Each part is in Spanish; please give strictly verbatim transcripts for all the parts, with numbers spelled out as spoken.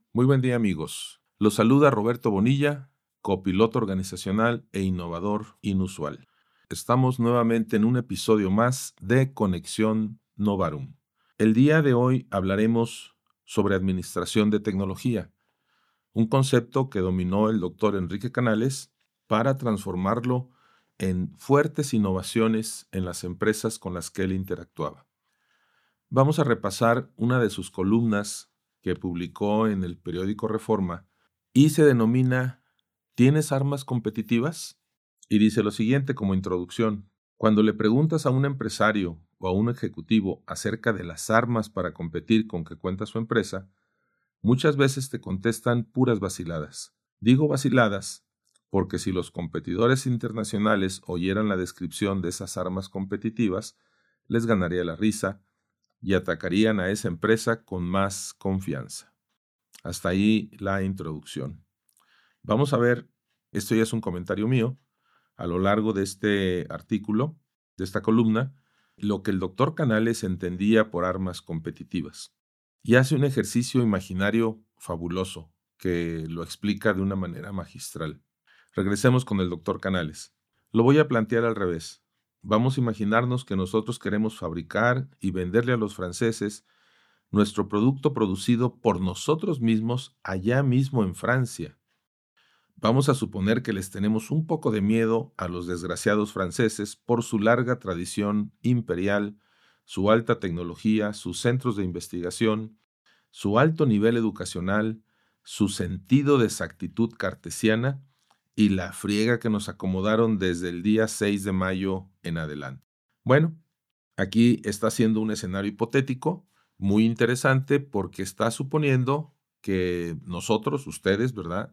Muy buen día, amigos. Los saluda Roberto Bonilla, copiloto organizacional e innovador inusual. Estamos nuevamente en un episodio más de Conexión Novarum. El día de hoy hablaremos sobre administración de tecnología, un concepto que dominó el doctor Enrique Canales para transformarlo en fuertes innovaciones en las empresas con las que él interactuaba. Vamos a repasar una de sus columnas que publicó en el periódico Reforma y se denomina ¿Tienes armas competitivas? Y dice lo siguiente como introducción. Cuando le preguntas a un empresario o a un ejecutivo acerca de las armas para competir con que cuenta su empresa, muchas veces te contestan puras vaciladas. Digo vaciladas porque si los competidores internacionales oyeran la descripción de esas armas competitivas, les ganaría la risa y atacarían a esa empresa con más confianza. Hasta ahí la introducción. Vamos a ver, esto ya es un comentario mío, a lo largo de este artículo, de esta columna, lo que el doctor Canales entendía por armas competitivas. Y hace un ejercicio imaginario fabuloso que lo explica de una manera magistral. Regresemos con el doctor Canales. Lo voy a plantear al revés. Vamos a imaginarnos que nosotros queremos fabricar y venderle a los franceses nuestro producto producido por nosotros mismos allá mismo en Francia. Vamos a suponer que les tenemos un poco de miedo a los desgraciados franceses por su larga tradición imperial, su alta tecnología, sus centros de investigación, su alto nivel educacional, su sentido de exactitud cartesiana y la friega que nos acomodaron desde el día seis de mayo en adelante. Bueno, aquí está haciendo un escenario hipotético muy interesante porque está suponiendo que nosotros, ustedes, ¿verdad?,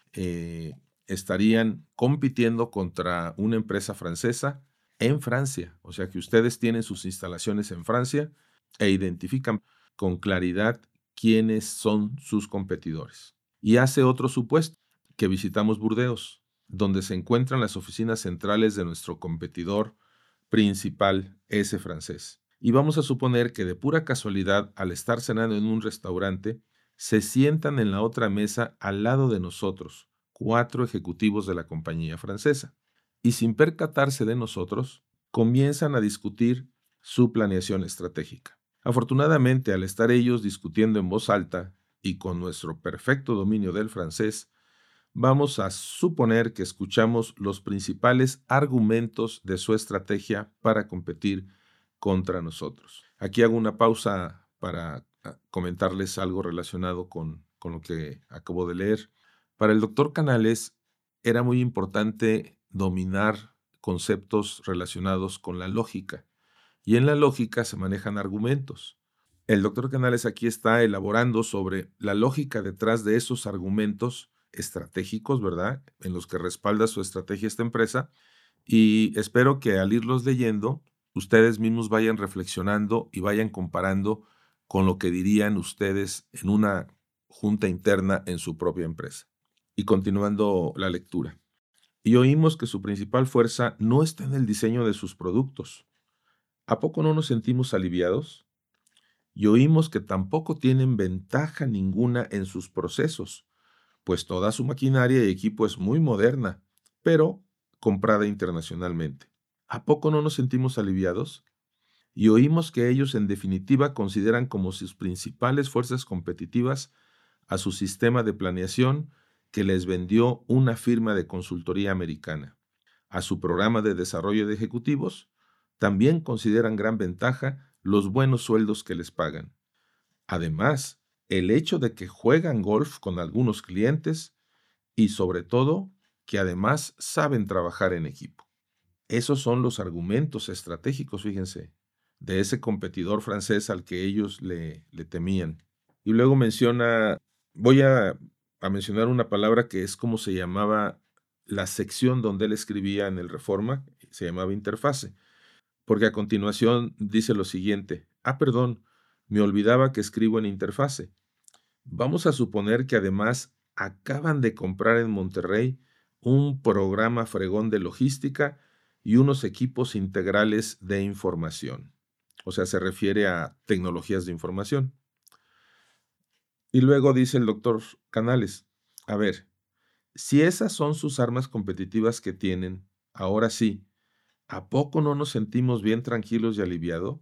eh, estarían compitiendo contra una empresa francesa en Francia. O sea que ustedes tienen sus instalaciones en Francia e identifican con claridad quiénes son sus competidores. Y hace otro supuesto, que visitamos Burdeos, donde se encuentran las oficinas centrales de nuestro competidor principal, ese francés. Y vamos a suponer que de pura casualidad, al estar cenando en un restaurante, se sientan en la otra mesa al lado de nosotros, cuatro ejecutivos de la compañía francesa. Y sin percatarse de nosotros, comienzan a discutir su planeación estratégica. Afortunadamente, al estar ellos discutiendo en voz alta y con nuestro perfecto dominio del francés, vamos a suponer que escuchamos los principales argumentos de su estrategia para competir contra nosotros. Aquí hago una pausa para comentarles algo relacionado con, con lo que acabo de leer. Para el doctor Canales era muy importante dominar conceptos relacionados con la lógica, y en la lógica se manejan argumentos. El doctor Canales aquí está elaborando sobre la lógica detrás de esos argumentos estratégicos, ¿verdad?, en los que respalda su estrategia esta empresa, y espero que al irlos leyendo, ustedes mismos vayan reflexionando y vayan comparando con lo que dirían ustedes en una junta interna en su propia empresa. Y continuando la lectura. Y oímos que su principal fuerza no está en el diseño de sus productos. ¿A poco no nos sentimos aliviados? Y oímos que tampoco tienen ventaja ninguna en sus procesos, pues toda su maquinaria y equipo es muy moderna, pero comprada internacionalmente. ¿A poco no nos sentimos aliviados? Y oímos que ellos en definitiva consideran como sus principales fuerzas competitivas a su sistema de planeación que les vendió una firma de consultoría americana. A su programa de desarrollo de ejecutivos también consideran gran ventaja los buenos sueldos que les pagan. Además, el hecho de que juegan golf con algunos clientes y sobre todo que además saben trabajar en equipo. Esos son los argumentos estratégicos, fíjense, de ese competidor francés al que ellos le, le temían. Y luego menciona, voy a, a mencionar una palabra que es como se llamaba la sección donde él escribía en el Reforma, se llamaba interfase, porque a continuación dice lo siguiente, ah, perdón, me olvidaba que escribo en interfase. Vamos a suponer que además acaban de comprar en Monterrey un programa fregón de logística y unos equipos integrales de información. O sea, se refiere a tecnologías de información. Y luego dice el doctor Canales, a ver, si esas son sus armas competitivas que tienen, ahora sí, ¿a poco no nos sentimos bien tranquilos y aliviados?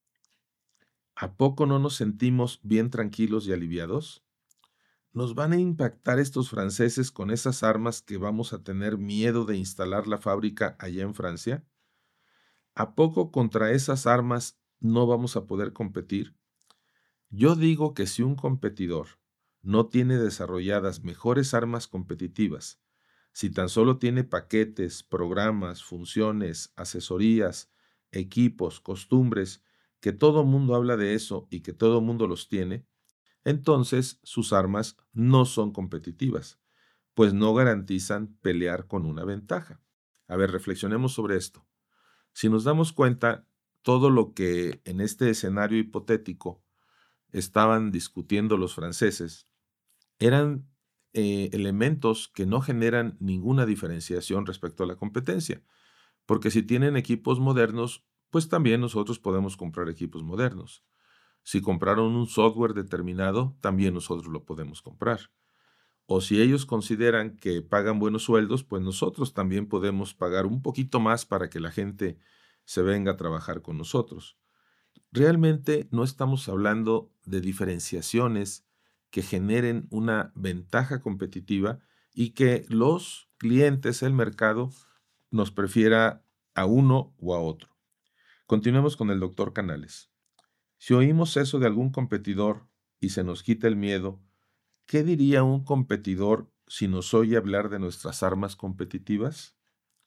¿A poco no nos sentimos bien tranquilos y aliviados? ¿Nos van a impactar estos franceses con esas armas que vamos a tener miedo de instalar la fábrica allá en Francia? ¿A poco contra esas armas no vamos a poder competir? Yo digo que si un competidor no tiene desarrolladas mejores armas competitivas, si tan solo tiene paquetes, programas, funciones, asesorías, equipos, costumbres, que todo mundo habla de eso y que todo mundo los tiene, entonces sus armas no son competitivas, pues no garantizan pelear con una ventaja. A ver, reflexionemos sobre esto. Si nos damos cuenta, todo lo que en este escenario hipotético estaban discutiendo los franceses eran eh, elementos que no generan ninguna diferenciación respecto a la competencia, porque si tienen equipos modernos, pues también nosotros podemos comprar equipos modernos. Si compraron un software determinado, también nosotros lo podemos comprar. O si ellos consideran que pagan buenos sueldos, pues nosotros también podemos pagar un poquito más para que la gente se venga a trabajar con nosotros. Realmente no estamos hablando de diferenciaciones que generen una ventaja competitiva y que los clientes, el mercado, nos prefiera a uno o a otro. Continuemos con el doctor Canales. Si oímos eso de algún competidor y se nos quita el miedo, ¿qué diría un competidor si nos oye hablar de nuestras armas competitivas?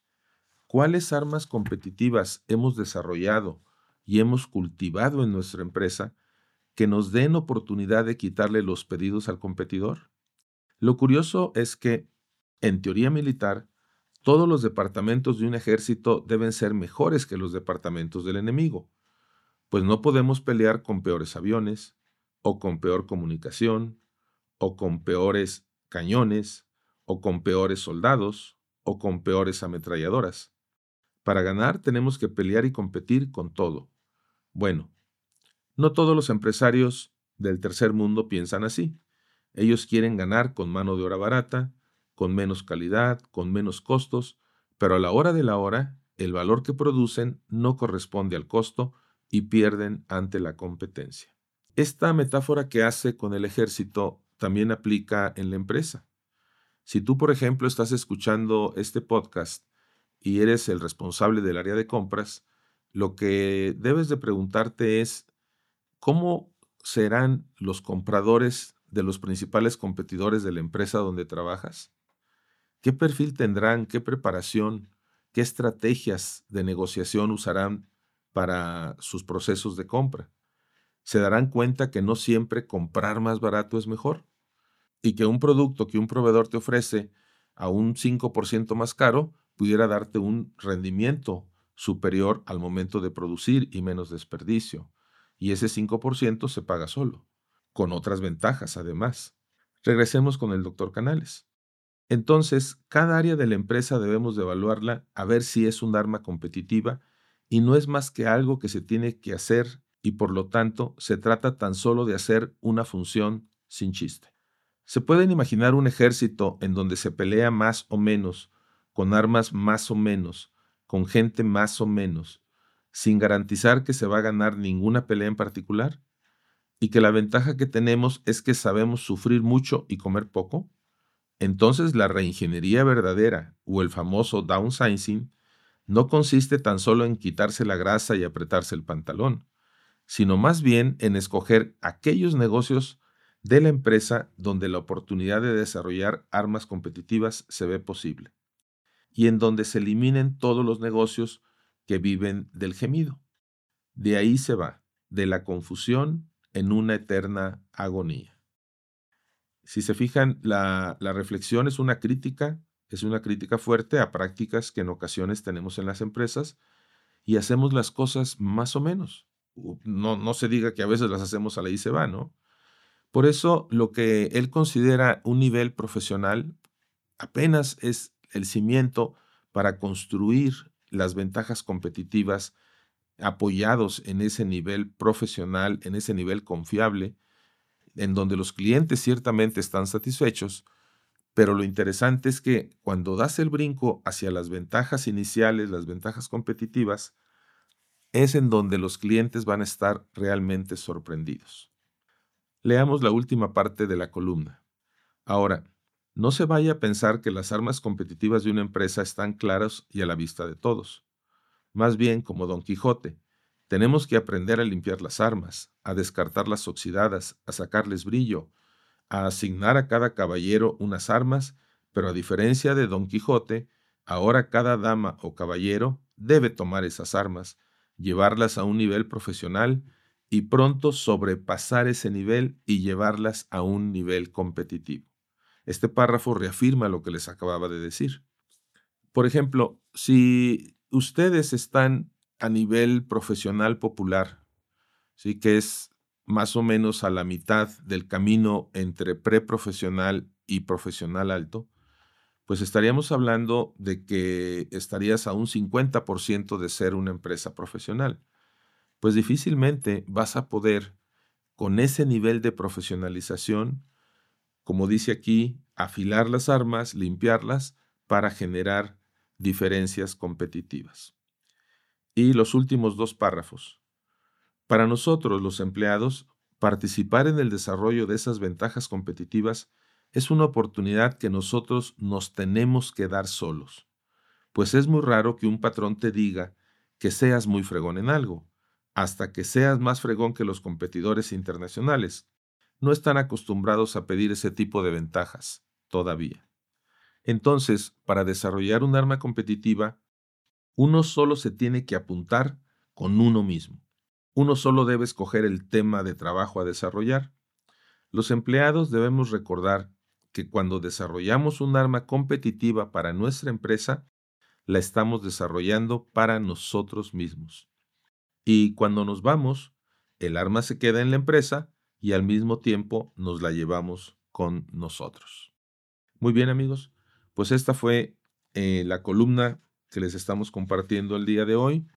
¿Cuáles armas competitivas hemos desarrollado y hemos cultivado en nuestra empresa que nos den oportunidad de quitarle los pedidos al competidor? Lo curioso es que, en teoría militar, todos los departamentos de un ejército deben ser mejores que los departamentos del enemigo, pues no podemos pelear con peores aviones, o con peor comunicación, o con peores cañones, o con peores soldados, o con peores ametralladoras. Para ganar tenemos que pelear y competir con todo. Bueno, no todos los empresarios del tercer mundo piensan así. Ellos quieren ganar con mano de obra barata, con menos calidad, con menos costos, pero a la hora de la hora, el valor que producen no corresponde al costo y pierden ante la competencia. Esta metáfora que hace con el ejército también aplica en la empresa. Si tú, por ejemplo, estás escuchando este podcast y eres el responsable del área de compras, lo que debes de preguntarte es, ¿cómo serán los compradores de los principales competidores de la empresa donde trabajas? ¿Qué perfil tendrán? ¿Qué preparación? ¿Qué estrategias de negociación usarán para sus procesos de compra? ¿Se darán cuenta que no siempre comprar más barato es mejor? Y que un producto que un proveedor te ofrece a un cinco por ciento más caro pudiera darte un rendimiento superior al momento de producir y menos desperdicio. Y ese cinco por ciento se paga solo, con otras ventajas además. Regresemos con el doctor Canales. Entonces, cada área de la empresa debemos de evaluarla a ver si es un arma competitiva y no es más que algo que se tiene que hacer y por lo tanto se trata tan solo de hacer una función sin chiste. ¿Se pueden imaginar un ejército en donde se pelea más o menos, con armas más o menos, con gente más o menos, sin garantizar que se va a ganar ninguna pelea en particular? ¿Y que la ventaja que tenemos es que sabemos sufrir mucho y comer poco? Entonces la reingeniería verdadera, o el famoso downsizing, no consiste tan solo en quitarse la grasa y apretarse el pantalón, sino más bien en escoger aquellos negocios de la empresa donde la oportunidad de desarrollar armas competitivas se ve posible y en donde se eliminen todos los negocios que viven del gemido. De ahí se va, de la confusión en una eterna agonía. Si se fijan, la, la reflexión es una crítica, es una crítica fuerte a prácticas que en ocasiones tenemos en las empresas y hacemos las cosas más o menos. No, no se diga que a veces las hacemos a la y se va, ¿no? Por eso, lo que él considera un nivel profesional apenas es el cimiento para construir las ventajas competitivas apoyados en ese nivel profesional, en ese nivel confiable, en donde los clientes ciertamente están satisfechos, pero lo interesante es que cuando das el brinco hacia las ventajas iniciales, las ventajas competitivas, es en donde los clientes van a estar realmente sorprendidos. Leamos la última parte de la columna. Ahora, no se vaya a pensar que las armas competitivas de una empresa están claras y a la vista de todos. Más bien, como Don Quijote, tenemos que aprender a limpiar las armas, a descartar las oxidadas, a sacarles brillo, a asignar a cada caballero unas armas, pero a diferencia de Don Quijote, ahora cada dama o caballero debe tomar esas armas, llevarlas a un nivel profesional y pronto sobrepasar ese nivel y llevarlas a un nivel competitivo. Este párrafo reafirma lo que les acababa de decir. Por ejemplo, si ustedes están a nivel profesional popular, ¿sí?, que es más o menos a la mitad del camino entre preprofesional y profesional alto, pues estaríamos hablando de que estarías a un cincuenta por ciento de ser una empresa profesional. Pues difícilmente vas a poder, con ese nivel de profesionalización, como dice aquí, afilar las armas, limpiarlas, para generar diferencias competitivas. Y los últimos dos párrafos. Para nosotros, los empleados, participar en el desarrollo de esas ventajas competitivas es una oportunidad que nosotros nos tenemos que dar solos, pues es muy raro que un patrón te diga que seas muy fregón en algo, hasta que seas más fregón que los competidores internacionales. No están acostumbrados a pedir ese tipo de ventajas, todavía. Entonces, para desarrollar un arma competitiva, uno solo se tiene que apuntar con uno mismo. Uno solo debe escoger el tema de trabajo a desarrollar. Los empleados debemos recordar que cuando desarrollamos un arma competitiva para nuestra empresa, la estamos desarrollando para nosotros mismos. Y cuando nos vamos, el arma se queda en la empresa y al mismo tiempo nos la llevamos con nosotros. Muy bien, amigos, pues esta fue eh, la columna que les estamos compartiendo el día de hoy,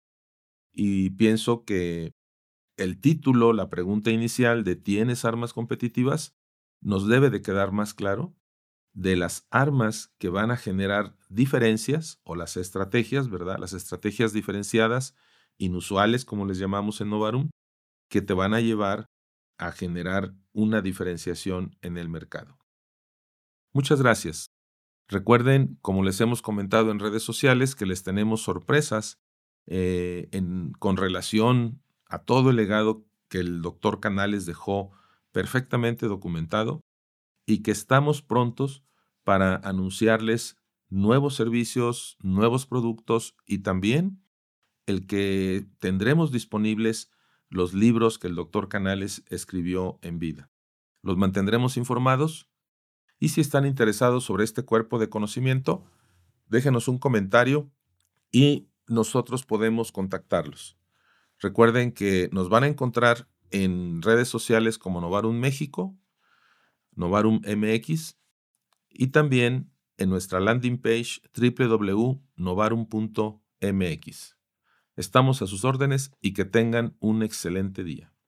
y pienso que el título, la pregunta inicial de ¿tienes armas competitivas?, nos debe de quedar más claro de las armas que van a generar diferencias, o las estrategias, ¿verdad? Las estrategias diferenciadas, inusuales, como les llamamos en Novarum, que te van a llevar a generar una diferenciación en el mercado. Muchas gracias. Recuerden, como les hemos comentado en redes sociales, que les tenemos sorpresas eh, en, con relación a todo el legado que el doctor Canales dejó perfectamente documentado, y que estamos prontos para anunciarles nuevos servicios, nuevos productos, y también el que tendremos disponibles los libros que el doctor Canales escribió en vida. Los mantendremos informados, y si están interesados sobre este cuerpo de conocimiento, déjenos un comentario y nosotros podemos contactarlos. Recuerden que nos van a encontrar en redes sociales como Novarum México, Novarum M X, y también en nuestra landing page doble u doble u doble u punto novarum punto m x. Estamos a sus órdenes y que tengan un excelente día.